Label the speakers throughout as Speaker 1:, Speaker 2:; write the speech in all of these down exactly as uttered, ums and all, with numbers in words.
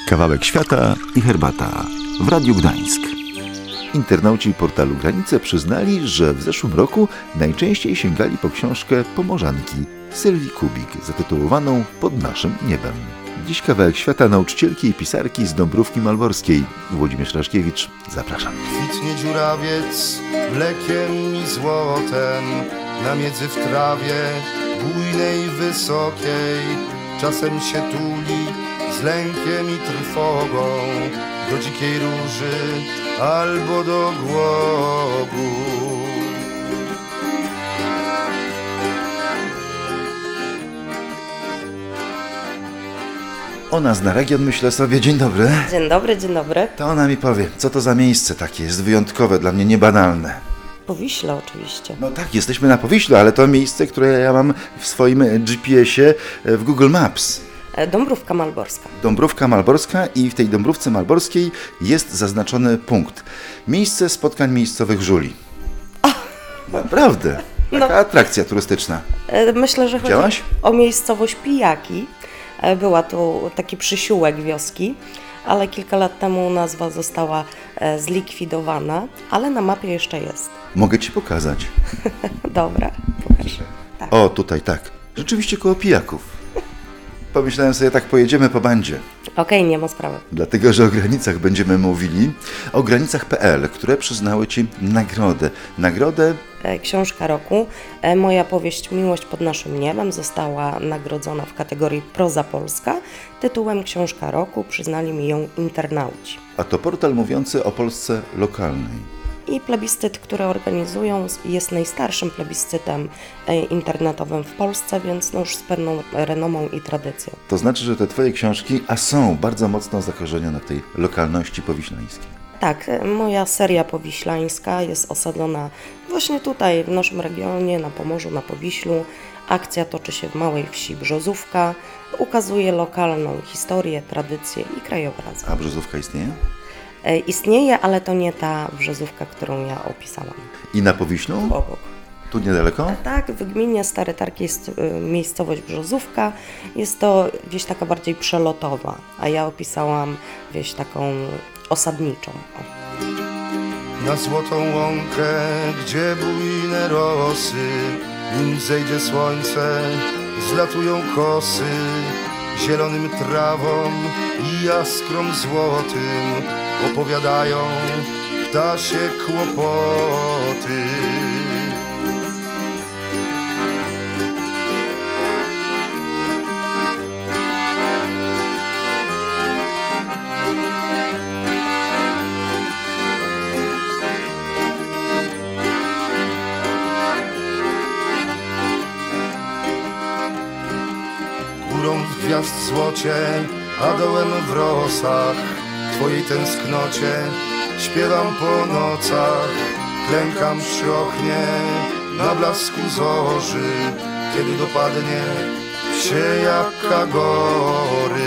Speaker 1: Kawałek świata i herbata w Radiu Gdańsk. Internauci portalu Granice przyznali, że w zeszłym roku najczęściej sięgali po książkę Pomorzanki Sylwii Kubik, zatytułowaną Pod naszym niebem. Dziś kawałek świata nauczycielki i pisarki z Dąbrówki Malborskiej. Włodzimierz Raszkiewicz, zapraszam.
Speaker 2: Kwitnie dziurawiec mlekiem i złotem, na miedzy w trawie bujnej, wysokiej. Czasem się tuli z lękiem i trwogą do dzikiej róży albo do głogu.
Speaker 1: Ona zna region, myślę sobie. Dzień dobry.
Speaker 3: Dzień dobry, dzień dobry.
Speaker 1: To ona mi powie, co to za miejsce takie jest wyjątkowe, dla mnie niebanalne.
Speaker 3: Powiśle oczywiście.
Speaker 1: No tak, jesteśmy na Powiślu, ale to miejsce, które ja mam w swoim G P S-ie w Google Maps.
Speaker 3: Dąbrówka Malborska.
Speaker 1: Dąbrówka Malborska i w tej Dąbrówce Malborskiej jest zaznaczony punkt. Miejsce spotkań miejscowych żuli. Naprawdę. Taka
Speaker 3: No.
Speaker 1: atrakcja turystyczna.
Speaker 3: Myślę, że
Speaker 1: Widziałaś?
Speaker 3: chodzi o miejscowość Pijaki. Była tu taki przysiółek wioski, ale kilka lat temu nazwa została zlikwidowana, ale na mapie jeszcze jest.
Speaker 1: Mogę ci pokazać.
Speaker 3: Dobra, pokaż. Tak.
Speaker 1: O, tutaj tak. Rzeczywiście koło Pijaków. Pomyślałem sobie, tak pojedziemy po bandzie.
Speaker 3: Okej, nie ma sprawy.
Speaker 1: Dlatego, że o granicach będziemy mówili. O granicach kropka pe el, które przyznały ci nagrodę. Nagrodę...
Speaker 3: Książka roku. Moja powieść Miłość pod naszym niebem została nagrodzona w kategorii Proza Polska. Tytułem Książka roku przyznali mi ją internauci.
Speaker 1: A to portal mówiący o Polsce lokalnej.
Speaker 3: I plebiscyt, który organizują, jest najstarszym plebiscytem internetowym w Polsce, więc no już z pewną renomą i tradycją.
Speaker 1: To znaczy, że te twoje książki, a są bardzo mocno zakorzenione w tej lokalności powiślańskiej.
Speaker 3: Tak, moja seria powiślańska jest osadzona właśnie tutaj, w naszym regionie, na Pomorzu, na Powiślu. Akcja toczy się w małej wsi Brzozówka, ukazuje lokalną historię, tradycję i krajobraz.
Speaker 1: A Brzozówka istnieje?
Speaker 3: Istnieje, ale to nie ta Brzozówka, którą ja opisałam.
Speaker 1: I na Powiślu?
Speaker 3: Obok.
Speaker 1: Tu niedaleko?
Speaker 3: Tak, w gminie Stary Targ jest y, miejscowość Brzozówka. Jest to wieś taka bardziej przelotowa, a ja opisałam wieś taką osadniczą. O.
Speaker 2: Na złotą łąkę, gdzie bujne rosy, nim zejdzie słońce, zlatują kosy, zielonym trawom i jaskrom złotym opowiadają ptasie kłopoty. Górą w gwiazd złocie, a dołem w rosach twojej tęsknocie śpiewam po nocach, klękam przy oknie na blasku zorzy, kiedy dopadnie się jaka gorycz.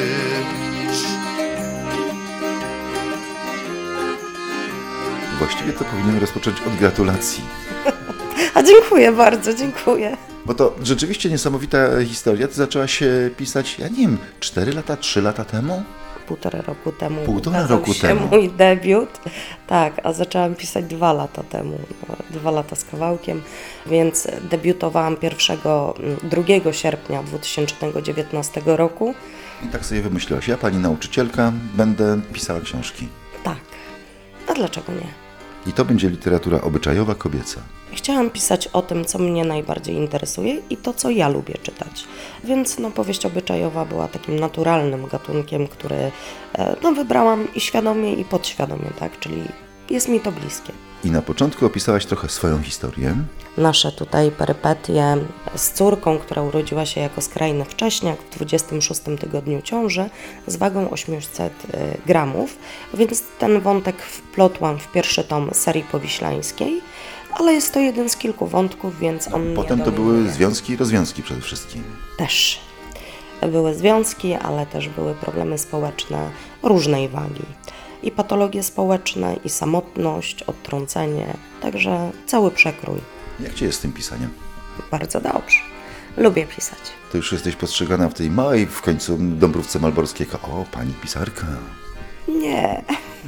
Speaker 1: Właściwie to powinienem rozpocząć od gratulacji.
Speaker 3: A dziękuję bardzo, dziękuję.
Speaker 1: Bo to rzeczywiście niesamowita historia. Ty zaczęłaś pisać, ja nie wiem, cztery lata, trzy lata temu?
Speaker 3: Półtora roku temu
Speaker 1: Półtora
Speaker 3: ukazał
Speaker 1: roku
Speaker 3: się
Speaker 1: temu.
Speaker 3: mój debiut. Tak, a zaczęłam pisać dwa lata temu, dwa lata z kawałkiem, więc debiutowałam pierwszego, drugiego sierpnia dwa tysiące dziewiętnastego roku.
Speaker 1: I tak sobie wymyśliłaś, ja pani nauczycielka będę pisała książki.
Speaker 3: Tak, a dlaczego nie?
Speaker 1: I to będzie literatura obyczajowa, kobieca.
Speaker 3: Chciałam pisać o tym, co mnie najbardziej interesuje i to, co ja lubię czytać. Więc no, powieść obyczajowa była takim naturalnym gatunkiem, który no, wybrałam i świadomie, i podświadomie, tak? Czyli jest mi to bliskie.
Speaker 1: I na początku opisałaś trochę swoją historię.
Speaker 3: Nasze tutaj perypetie z córką, która urodziła się jako skrajny wcześniak w dwudziestym szóstym tygodniu ciąży z wagą osiemset gramów, więc ten wątek wplotłam w pierwszy tom serii powiślańskiej, ale jest to jeden z kilku wątków, więc on nie
Speaker 1: Potem to
Speaker 3: dominuje.
Speaker 1: były związki i rozwiązki przede wszystkim.
Speaker 3: Też. Były związki, ale też były problemy społeczne różnej wagi. I patologie społeczne, i samotność, odtrącenie, także cały przekrój.
Speaker 1: Jak ci jest z tym pisaniem?
Speaker 3: Bardzo dobrze. Lubię pisać.
Speaker 1: To już jesteś postrzegana w tej małej w końcu Dąbrówce Malborskiego. O, pani pisarka.
Speaker 3: Nie.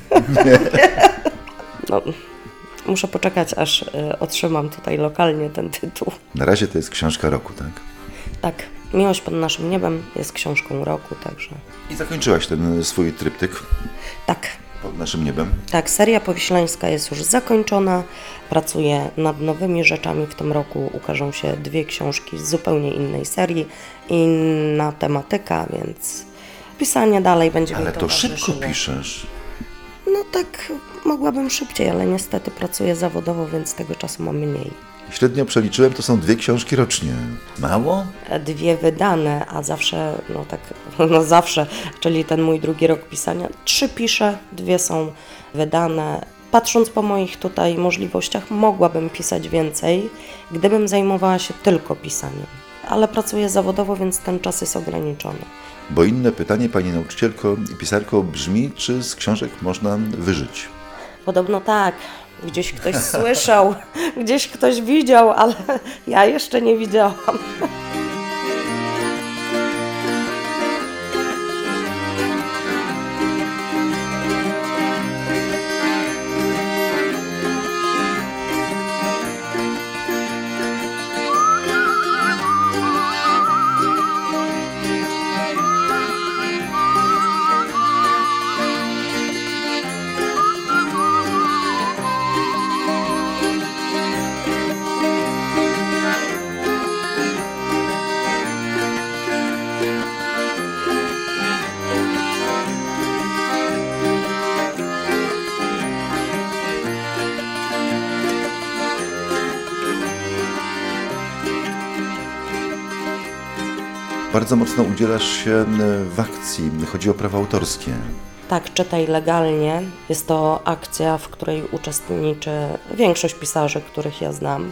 Speaker 3: No, muszę poczekać, aż y, otrzymam tutaj lokalnie ten tytuł.
Speaker 1: Na razie to jest książka roku, tak?
Speaker 3: Tak, Miłość pod naszym niebem jest książką roku, także...
Speaker 1: I zakończyłaś ten swój tryptyk
Speaker 3: Tak,
Speaker 1: pod naszym niebem.
Speaker 3: tak, seria powieślańska jest już zakończona. Pracuję nad nowymi rzeczami. W tym roku ukażą się dwie książki z zupełnie innej serii, inna tematyka, więc pisanie dalej będzie
Speaker 1: Ale
Speaker 3: mi
Speaker 1: to szybko
Speaker 3: towarzyszyło.
Speaker 1: piszesz.
Speaker 3: No tak, mogłabym szybciej, ale niestety pracuję zawodowo, więc tego czasu mam mniej.
Speaker 1: Średnio przeliczyłem, to są dwie książki rocznie. Mało?
Speaker 3: Dwie wydane, a zawsze, no tak, no zawsze, czyli ten mój drugi rok pisania, trzy piszę, dwie są wydane. Patrząc po moich tutaj możliwościach, mogłabym pisać więcej, gdybym zajmowała się tylko pisaniem. Ale pracuję zawodowo, więc ten czas jest ograniczony.
Speaker 1: Bo inne pytanie, pani nauczycielko i pisarko, brzmi, czy z książek można wyżyć?
Speaker 3: Podobno tak. Gdzieś ktoś słyszał, gdzieś ktoś widział, ale ja jeszcze nie widziałam.
Speaker 1: Bardzo mocno udzielasz się w akcji. Chodzi o prawa autorskie.
Speaker 3: Tak, Czytaj legalnie. Jest to akcja, w której uczestniczy większość pisarzy, których ja znam.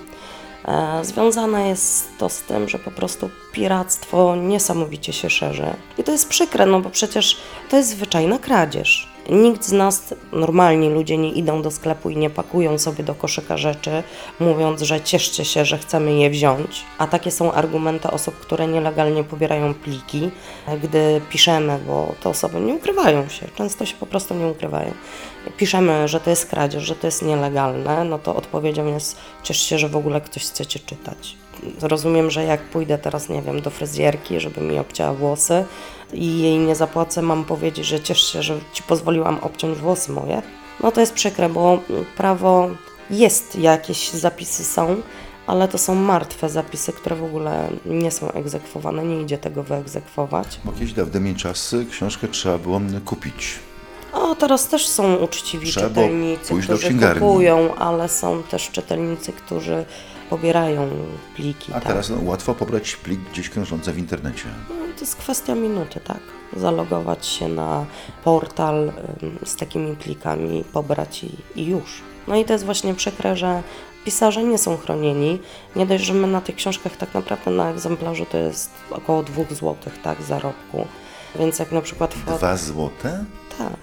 Speaker 3: E, Związane jest to z tym, że po prostu piractwo niesamowicie się szerzy. I to jest przykre, no bo przecież to jest zwyczajna kradzież. Nikt z nas, normalni ludzie, nie idą do sklepu i nie pakują sobie do koszyka rzeczy, mówiąc, że cieszcie się, że chcemy je wziąć. A takie są argumenty osób, które nielegalnie pobierają pliki, gdy piszemy, bo te osoby nie ukrywają się, często się po prostu nie ukrywają. Piszemy, że to jest kradzież, że to jest nielegalne, no to odpowiedzią jest: ciesz się, że w ogóle ktoś chce cię czytać. Rozumiem, że jak pójdę teraz, nie wiem, do fryzjerki, żeby mi obcięła włosy i jej nie zapłacę, mam powiedzieć, że ciesz się, że ci pozwoliłam obciąć włosy moje. No to jest przykre, bo prawo jest, jakieś zapisy są, ale to są martwe zapisy, które w ogóle nie są egzekwowane, nie idzie tego wyegzekwować.
Speaker 1: Bo kiedyś dawnymi czasy książkę trzeba było kupić.
Speaker 3: O, teraz też są uczciwi
Speaker 1: Trzeba było
Speaker 3: czytelnicy,
Speaker 1: pójść do
Speaker 3: którzy
Speaker 1: księgarni.
Speaker 3: kupują, ale są też czytelnicy, którzy pobierają pliki.
Speaker 1: A
Speaker 3: tak.
Speaker 1: teraz no, łatwo pobrać plik gdzieś krążący w internecie.
Speaker 3: No, to jest kwestia minuty, tak? Zalogować się na portal ym, z takimi plikami, pobrać i, i już. No i to jest właśnie przykre, że pisarze nie są chronieni. Nie dość, że my na tych książkach tak naprawdę na egzemplarzu to jest około dwóch złotych, tak, zarobku. Więc jak na przykład... wchod-
Speaker 1: Dwa złote?
Speaker 3: Tak,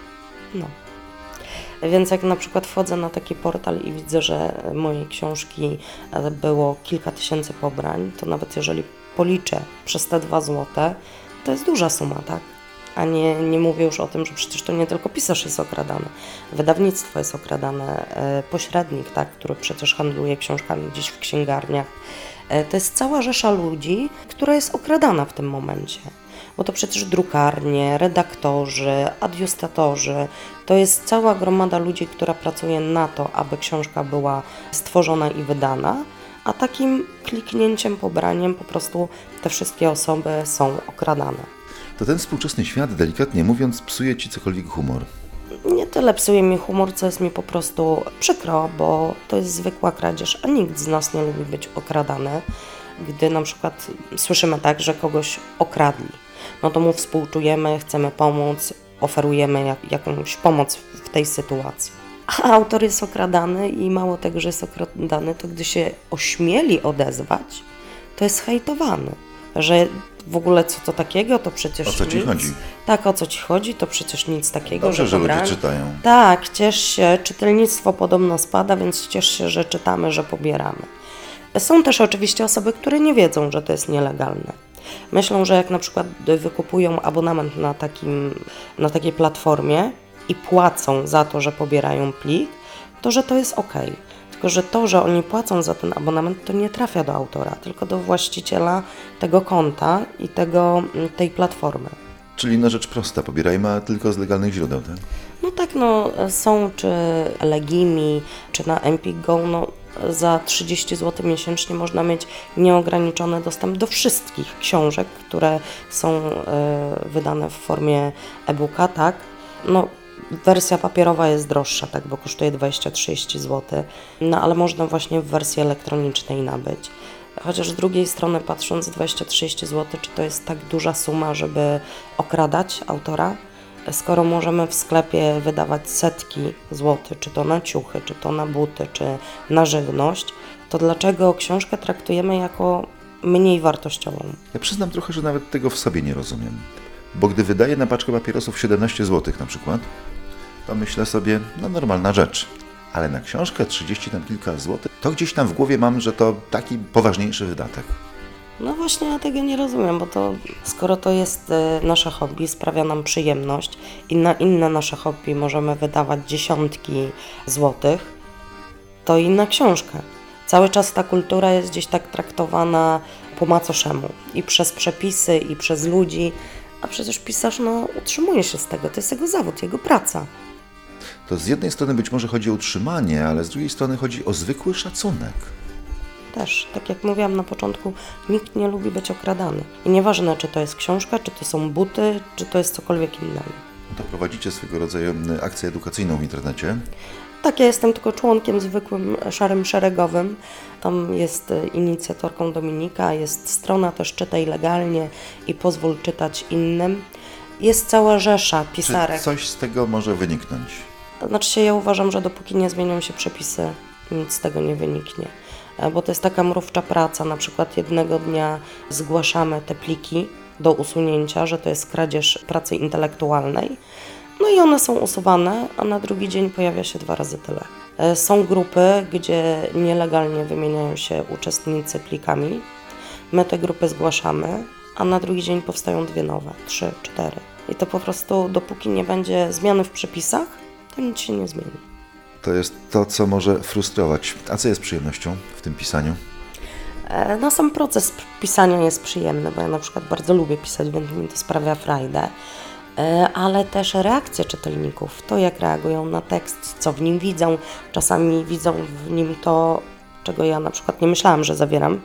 Speaker 3: no. Więc jak na przykład wchodzę na taki portal i widzę, że mojej książki było kilka tysięcy pobrań, to nawet jeżeli policzę przez te dwa złote, to jest duża suma, tak? A nie, nie mówię już o tym, że przecież to nie tylko pisarz jest okradany, wydawnictwo jest okradane, e, pośrednik, tak, który przecież handluje książkami gdzieś w księgarniach. E, to jest cała rzesza ludzi, która jest okradana w tym momencie. Bo to przecież drukarnie, redaktorzy, adiustatorzy, to jest cała gromada ludzi, która pracuje na to, aby książka była stworzona i wydana, a takim kliknięciem, pobraniem po prostu te wszystkie osoby są okradane.
Speaker 1: To ten współczesny świat, delikatnie mówiąc, psuje ci cokolwiek humor.
Speaker 3: Nie tyle psuje mi humor, co jest mi po prostu przykro, bo to jest zwykła kradzież, a nikt z nas nie lubi być okradany. Gdy na przykład słyszymy tak, że kogoś okradli, no to mu współczujemy, chcemy pomóc, oferujemy jak, jakąś pomoc w tej sytuacji. A autor jest okradany i mało tego, że jest okradany, to gdy się ośmieli odezwać, to jest hejtowany, że w ogóle co to takiego, to przecież
Speaker 1: O co ci
Speaker 3: nic.
Speaker 1: chodzi?
Speaker 3: Tak, o co ci chodzi, to przecież nic takiego,
Speaker 1: Dobrze, że ludzie
Speaker 3: pobrałem.
Speaker 1: czytają.
Speaker 3: Tak, ciesz się, czytelnictwo podobno spada, więc ciesz się, że czytamy, że pobieramy. Są też oczywiście osoby, które nie wiedzą, że to jest nielegalne. Myślą, że jak na przykład wykupują abonament na, takim, na takiej platformie i płacą za to, że pobierają plik, to że to jest ok. Tylko że to, że oni płacą za ten abonament, to nie trafia do autora, tylko do właściciela tego konta i tego, tej platformy.
Speaker 1: Czyli na rzecz prosta, pobierajmy a tylko z legalnych źródeł, tak?
Speaker 3: No tak, no są czy Legimi, czy na Empik.go, no za trzydzieści złotych miesięcznie można mieć nieograniczony dostęp do wszystkich książek, które są y, wydane w formie e-booka, tak? No wersja papierowa jest droższa, tak, bo kosztuje dwadzieścia do trzydziestu złotych, no ale można właśnie w wersji elektronicznej nabyć. Chociaż z drugiej strony patrząc dwadzieścia do trzydziestu złotych, czy to jest tak duża suma, żeby okradać autora? Skoro możemy w sklepie wydawać setki złotych, czy to na ciuchy, czy to na buty, czy na żywność, to dlaczego książkę traktujemy jako mniej wartościową?
Speaker 1: Ja przyznam trochę, że nawet tego w sobie nie rozumiem. Bo gdy wydaję na paczkę papierosów siedemnaście złotych na przykład, to myślę sobie, no normalna rzecz. Ale na książkę trzydzieści tam kilka złotych, to gdzieś tam w głowie mam, że to taki poważniejszy wydatek.
Speaker 3: No właśnie ja tego nie rozumiem, bo to skoro to jest y, nasze hobby, sprawia nam przyjemność i na inne nasze hobby możemy wydawać dziesiątki złotych, to i na książkę. Cały czas ta kultura jest gdzieś tak traktowana po macoszemu i przez przepisy, i przez ludzi, a przecież pisarz no, utrzymuje się z tego, to jest jego zawód, jego praca.
Speaker 1: To z jednej strony być może chodzi o utrzymanie, ale z drugiej strony chodzi o zwykły szacunek.
Speaker 3: Też, tak jak mówiłam na początku, nikt nie lubi być okradany. I nieważne, czy to jest książka, czy to są buty, czy to jest cokolwiek innego.
Speaker 1: To prowadzicie swego rodzaju akcję edukacyjną w internecie.
Speaker 3: Tak, ja jestem tylko członkiem zwykłym, szarym, szeregowym. Tam jest inicjatorką Dominika, jest strona też Czytaj Legalnie i Pozwól czytać innym. Jest cała rzesza pisarek.
Speaker 1: Czy coś z tego może wyniknąć?
Speaker 3: Znaczy się, ja uważam, że dopóki nie zmienią się przepisy, nic z tego nie wyniknie. Bo to jest taka mrówcza praca, na przykład jednego dnia zgłaszamy te pliki do usunięcia, że to jest kradzież pracy intelektualnej, no i one są usuwane, a na drugi dzień pojawia się dwa razy tyle. Są grupy, gdzie nielegalnie wymieniają się uczestnicy plikami, my te grupy zgłaszamy, a na drugi dzień powstają dwie nowe, trzy, cztery. I to po prostu dopóki nie będzie zmiany w przepisach, to nic się nie zmieni.
Speaker 1: To jest to, co może frustrować. A co jest przyjemnością w tym pisaniu?
Speaker 3: No sam proces pisania jest przyjemny, bo ja na przykład bardzo lubię pisać, więc mi to sprawia frajdę, ale też reakcje czytelników, to jak reagują na tekst, co w nim widzą. Czasami widzą w nim to, czego ja na przykład nie myślałam, że zawieram.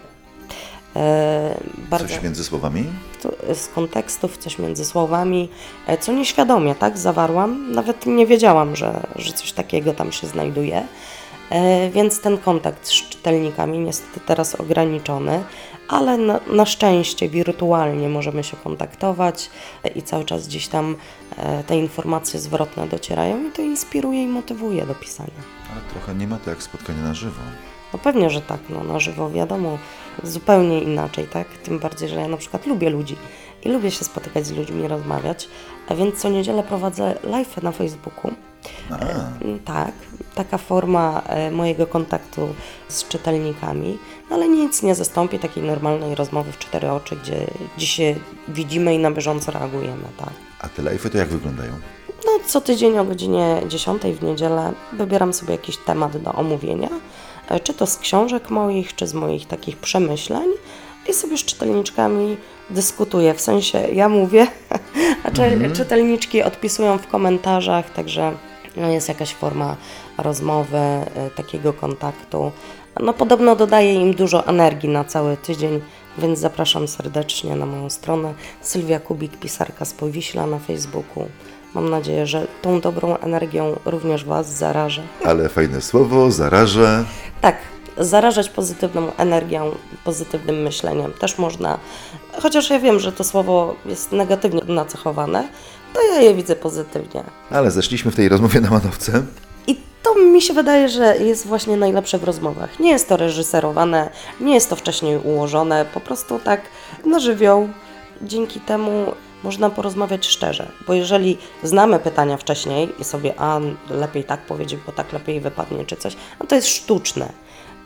Speaker 3: Bardzo,
Speaker 1: coś między słowami?
Speaker 3: z kontekstów, coś między słowami, co nieświadomie, tak, zawarłam. Nawet nie wiedziałam, że, że coś takiego tam się znajduje. Więc ten kontakt z czytelnikami niestety teraz ograniczony, ale na, na szczęście wirtualnie możemy się kontaktować i cały czas gdzieś tam te informacje zwrotne docierają i to inspiruje i motywuje do pisania.
Speaker 1: Ale trochę nie ma to jak spotkanie na żywo.
Speaker 3: No pewnie, że tak, no na żywo wiadomo, zupełnie inaczej, tak? Tym bardziej, że ja na przykład lubię ludzi i lubię się spotykać z ludźmi, rozmawiać, a więc co niedzielę prowadzę live na Facebooku.
Speaker 1: A.
Speaker 3: Tak, taka forma mojego kontaktu z czytelnikami, no ale nic nie zastąpi takiej normalnej rozmowy w cztery oczy, gdzie, gdzie się widzimy i na bieżąco reagujemy, tak.
Speaker 1: A te live'y to jak wyglądają?
Speaker 3: No co tydzień o godzinie dziesiątej w niedzielę wybieram sobie jakiś temat do omówienia, czy to z książek moich, czy z moich takich przemyśleń i sobie z czytelniczkami dyskutuję, w sensie ja mówię, a czy, mm-hmm. czytelniczki odpisują w komentarzach, także no, jest jakaś forma rozmowy, y, takiego kontaktu. No podobno dodaje im dużo energii na cały tydzień, więc zapraszam serdecznie na moją stronę Sylwia Kubik, pisarka z Powiśla na Facebooku. Mam nadzieję, że tą dobrą energią również Was zarażę.
Speaker 1: Ale fajne słowo, zarażę.
Speaker 3: Tak, zarażać pozytywną energią, pozytywnym myśleniem też można. Chociaż ja wiem, że to słowo jest negatywnie nacechowane, to ja je widzę pozytywnie.
Speaker 1: Ale zeszliśmy w tej rozmowie na manowce.
Speaker 3: I to mi się wydaje, że jest właśnie najlepsze w rozmowach. Nie jest to reżyserowane, nie jest to wcześniej ułożone, po prostu tak na żywioł. Dzięki temu można porozmawiać szczerze, bo jeżeli znamy pytania wcześniej i sobie, a lepiej tak powiedzieć, bo tak lepiej wypadnie czy coś, no to jest sztuczne.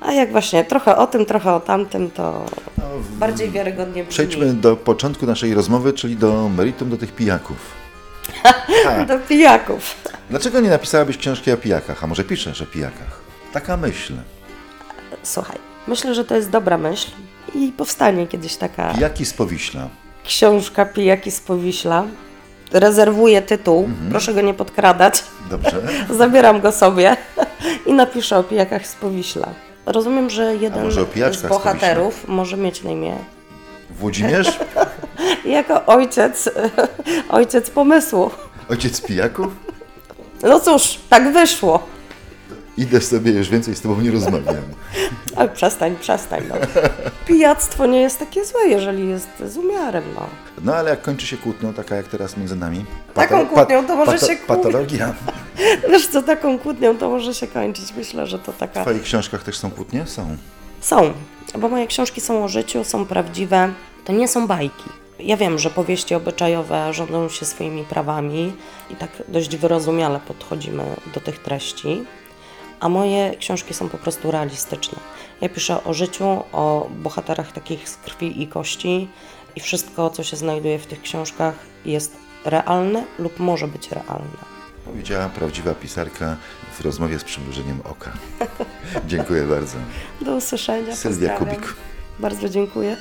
Speaker 3: A jak właśnie trochę o tym, trochę o tamtym, to bardziej wiarygodnie brzmi.
Speaker 1: Przejdźmy do początku naszej rozmowy, czyli do meritum, do tych pijaków. A,
Speaker 3: Do pijaków.
Speaker 1: dlaczego nie napisałabyś książki o pijakach? A może piszesz o pijakach? Taka myśl.
Speaker 3: Słuchaj, myślę, że to jest dobra myśl i powstanie kiedyś taka
Speaker 1: Pijaki z Powiśla.
Speaker 3: książka Pijaki z Powiśla. Rezerwuję tytuł,
Speaker 1: Mhm.
Speaker 3: proszę go nie podkradać.
Speaker 1: Dobrze.
Speaker 3: Zabieram go sobie i napiszę o pijakach z Powiśla. Rozumiem, że jeden
Speaker 1: może o
Speaker 3: z
Speaker 1: pijaczkach z
Speaker 3: bohaterów może mieć na imię
Speaker 1: Włodzimierz?
Speaker 3: jako ojciec, ojciec pomysłu.
Speaker 1: Ojciec pijaków?
Speaker 3: No cóż, tak wyszło.
Speaker 1: Idę sobie, już więcej z tobą nie rozmawiam.
Speaker 3: Ale przestań, przestań. No. Pijactwo nie jest takie złe, jeżeli jest z umiarem. No.
Speaker 1: No ale jak kończy się kłótnią, taka jak teraz między nami?
Speaker 3: Taką kłótnią to może się kłó-
Speaker 1: Patologia.
Speaker 3: Wiesz co, taką kłótnią to może się kończyć. Myślę, że to
Speaker 1: W
Speaker 3: taka...
Speaker 1: twoich książkach też są kłótnie? Są.
Speaker 3: Są, bo moje książki są o życiu, są prawdziwe. To nie są bajki. Ja wiem, że powieści obyczajowe rządzą się swoimi prawami i tak dość wyrozumiale podchodzimy do tych treści, a moje książki są po prostu realistyczne. Ja piszę o życiu, o bohaterach takich z krwi i kości i wszystko, co się znajduje w tych książkach, jest realne lub może być realne.
Speaker 1: Powiedziała prawdziwa pisarka w rozmowie z przymrużeniem oka. Dziękuję bardzo.
Speaker 3: Do usłyszenia.
Speaker 1: Sylwia
Speaker 3: pozdrawiam.
Speaker 1: Kubik.
Speaker 3: Bardzo dziękuję.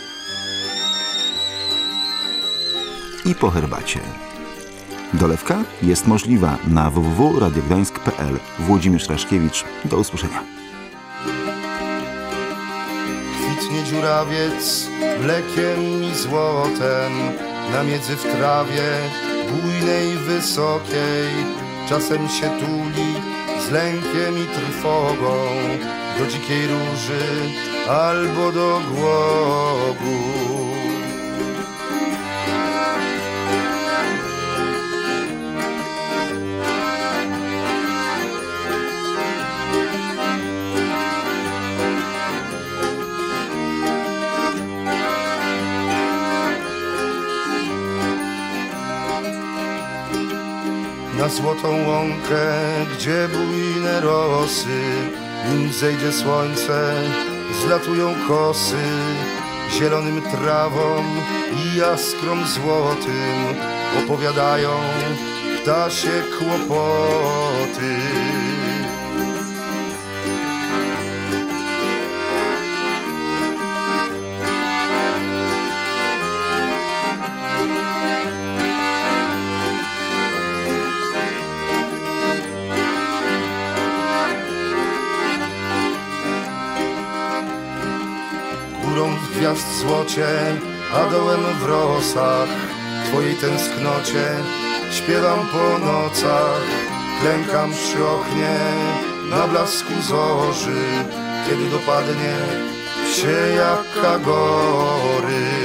Speaker 1: I po herbacie. Dolewka jest możliwa na w w w kropka radiogdańsk kropka p l. Włodzimierz Raszkiewicz. Do usłyszenia.
Speaker 2: Kwitnie dziurawiec mlekiem i złotem, na miedzy w trawie bujnej, wysokiej. Czasem się tuli z lękiem i trwogą do dzikiej róży albo do głogu. Na złotą łąkę, gdzie bujne rosy, nim zejdzie słońce, zlatują kosy, zielonym trawom i jaskrom złotym opowiadają ptasie kłopoty. Górą w gwiazd złocie, a dołem w rosach twojej tęsknocie śpiewam po nocach, klękam przy oknie na blasku zorzy, kiedy dopadnie się jaka gory.